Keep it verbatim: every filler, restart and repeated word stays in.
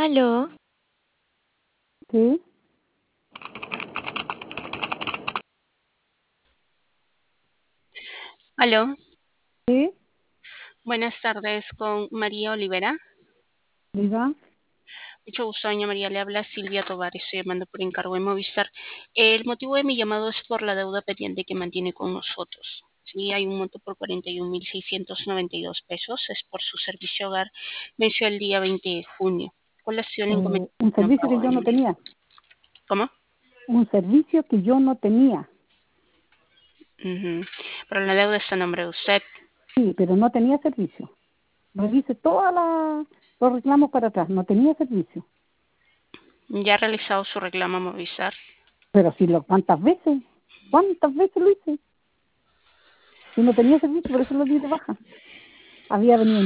¿Aló? Sí, Aló, sí, buenas tardes con María Olivera. diga. Mucho gusto, doña María. Le habla Silvia Tovar. Estoy llamando por encargo de Movistar. El motivo de mi llamado es por la deuda pendiente que mantiene con nosotros. Sí, hay un monto por cuarenta y un mil seiscientos noventa y dos pesos. Es por su servicio hogar. Venció el día veinte de junio. ¿Cuál ha sido el Eh, inconveniente un que no servicio que pagó, yo doña no María? tenía, ¿Cómo? un servicio que yo no tenía, Ujú. Pero la deuda está a nombre de usted. sí, pero no tenía servicio. Revise todos los reclamos para atrás, no tenía servicio. ¿Ya ha realizado su reclamo a Movistar? Pero si lo, ¿cuántas veces? ¿Cuántas veces lo hice? Si no tenía servicio, por eso lo di de baja. Había venido